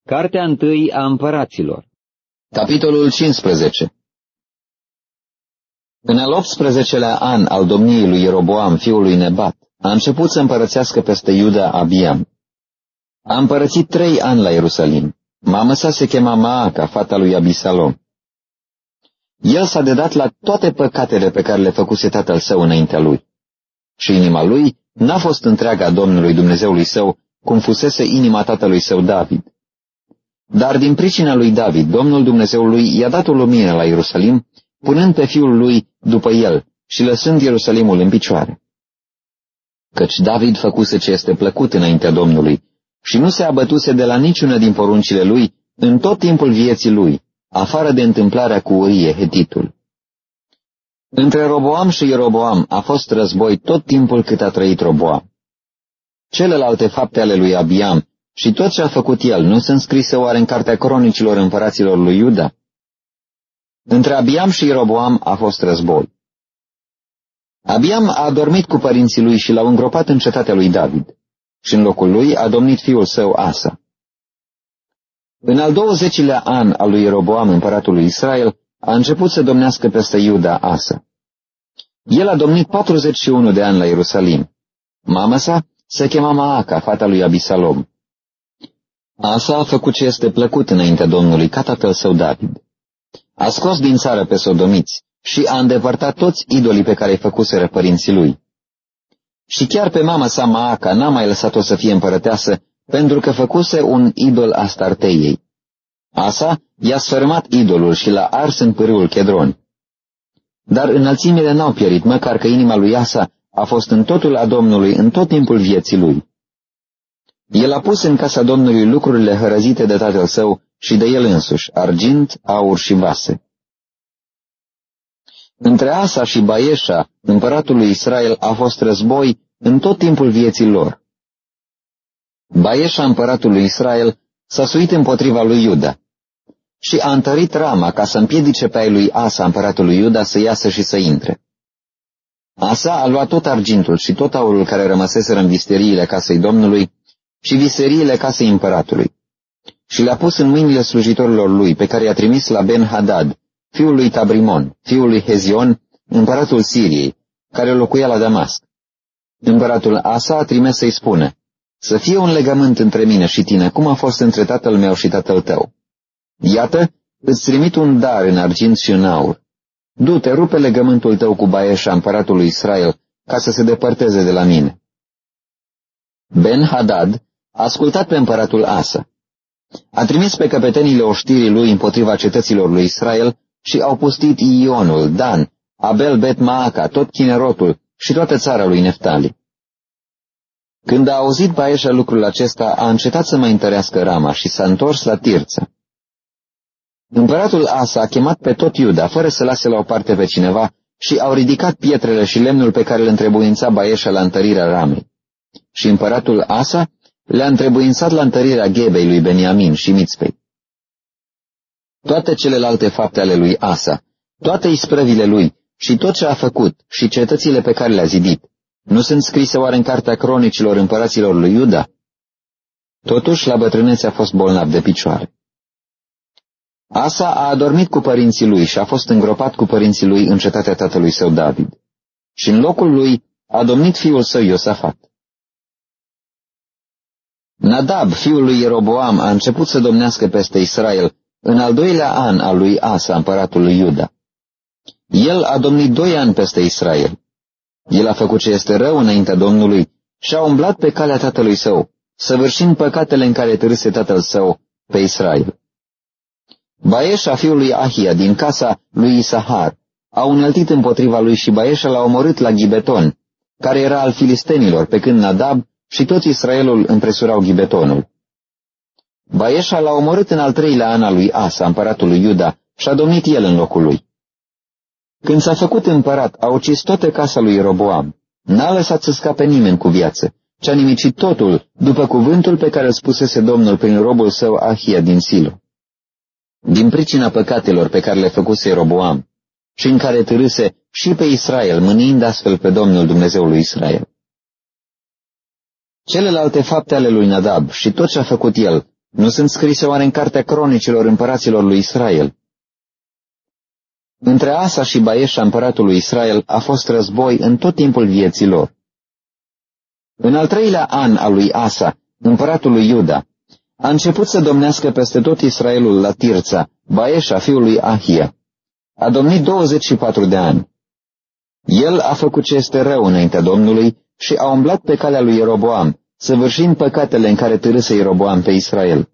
Cartea întâi a împăraților. Capitolul 15. În al 18-lea an al domniei lui Ieroboam, fiul lui Nebat, a început să împărățească peste Iuda Abiam. A împărățit 3 ani la Ierusalim. Mama sa se chema Maaca, fata lui Abisalom. El s-a dedat la toate păcatele pe care le făcuse tatăl său înaintea lui. Și inima lui n-a fost întreaga Domnului Dumnezeului său, cum fusese inima tatălui său David. Dar din pricina lui David, Domnul Dumnezeul lui i-a dat o lumină la Ierusalim, punând pe fiul lui după el și lăsând Ierusalimul în picioare. Căci David făcuse ce este plăcut înaintea Domnului și nu se abătuse de la niciuna din poruncile lui în tot timpul vieții lui, afară de întâmplarea cu Urie, hetitul. Între Roboam și Ieroboam a fost război tot timpul cât a trăit Roboam. Celelalte fapte ale lui Abiam și tot ce a făcut el nu sunt scrise oare în cartea cronicilor împăraților lui Iuda? Între Abiam și Ieroboam a fost război. Abiam a adormit cu părinții lui și l-au îngropat în cetatea lui David, și în locul lui a domnit fiul său Asa. În al 20-lea an al lui Ieroboam, împăratul lui Israel, a început să domnească peste Iuda Asa. El a domnit 41 de ani la Ierusalim. Mama sa se chema Maaca, fata lui Abisalom. Asa a făcut ce este plăcut înaintea Domnului, ca tatăl său David. A scos din țară pe sodomiți și a îndepărtat toți idolii pe care îi făcuseră părinții lui. Și chiar pe mama sa Maaca n-a mai lăsat-o să fie împărăteasă, pentru că făcuse un idol Astarteiei. Asa i-a sfărâmat idolul și l-a ars în pârâul Chedron. Dar înălțimile n-au pierit, măcar că inima lui Asa a fost în totul a Domnului în tot timpul vieții lui. El a pus în casa Domnului lucrurile hărăzite de tatăl său și de el însuși, argint, aur și vase. Între Asa și Baeșa, împăratul lui Israel, a fost război în tot timpul vieții lor. Baeșa, împăratul lui Israel, s-a suit împotriva lui Iuda și a întărit Rama ca să împiedice pe ai lui Asa, împăratul lui Iuda, să iasă și să intre. Asa a luat tot argintul și tot aurul care rămăseseră în visteriile casei Domnului și viseriile casei împăratului și le-a pus în mâinile slujitorilor lui, pe care i-a trimis la Ben-Hadad, fiul lui Tabrimon, fiul lui Hezion, împăratul Siriei, care locuia la Damasc. Împăratul Asa a trimis să-i spună: să fie un legământ între mine și tine, cum a fost între tatăl meu și tatăl tău. Iată, îți trimit un dar în argint și în aur. Du-te, rupe legământul tău cu Baeșa, împăratul lui Israel, ca să se depărteze de la mine. Ben-Hadad a ascultat pe împăratul Asa. A trimis pe căpetenile oștirii lui împotriva cetăților lui Israel și au pustit Ionul, Dan, Abel-Bet-Maaca, tot Chinerotul și toată țara lui Neftali. Când a auzit Baeșa lucrul acesta, a încetat să mai întărească Rama și s-a întors la Tirța. Împăratul Asa a chemat pe tot Iuda, fără să lase la o parte pe cineva, și au ridicat pietrele și lemnul pe care îl întrebuința Baeșa la întărirea Ramei. Și împăratul Asa le-a întrebuințat la întărirea Ghebei lui Beniamin și Mițpei. Toate celelalte fapte ale lui Asa, toate isprăvile lui și tot ce a făcut și cetățile pe care le-a zidit, nu sunt scrise oare în cartea cronicilor împăraților lui Iuda? Totuși, la bătrânețe a fost bolnav de picioare. Asa a adormit cu părinții lui și a fost îngropat cu părinții lui în cetatea tatălui său David. Și în locul lui a domnit fiul său Iosafat. Nadab, fiul lui Ieroboam, a început să domnească peste Israel în al 2-lea an al lui Asa, împăratul lui Iuda. El a domnit 2 ani peste Israel. El a făcut ce este rău înaintea Domnului și a umblat pe calea tatălui său, săvârșind păcatele în care târâse tatăl său pe Israel. Baeșa, fiul lui Ahia, din casa lui Isahar, a înălțit împotriva lui și Baeșa l-a omorât la Gibeton, care era al filistenilor, pe când Nadab și tot Israelul împresurau Gibetonul. Baeșa l-a omorât în al 3-lea an al lui Asa, împăratul lui Iuda, și a domnit el în locul lui. Când s-a făcut împărat, a ucis toată casa lui Ieroboam. N-a lăsat să scape nimeni cu viață, ci a nimicit totul, după cuvântul pe care îl spusese Domnul prin robul său Ahia din Silo. Din pricina păcatelor pe care le făcuse Ieroboam și în care târâse și pe Israel, mâniind astfel pe Domnul Dumnezeul lui Israel. Celelalte fapte ale lui Nadab și tot ce a făcut el Nu sunt scrise oare în cartea cronicilor împăraților lui Israel? Între Asa și Baeșa, împăratul lui Israel, a fost război în tot timpul vieții lor. În al 3-lea an al lui Asa, împăratul lui Iuda, a început să domnească peste tot Israelul la Tirța, Baeșa, fiul lui Ahia. A domnit 24 de ani. El a făcut ce este rău înaintea Domnului și a umblat pe calea lui Ieroboam, săvârșind păcatele în care târâse Ieroboam pe Israel.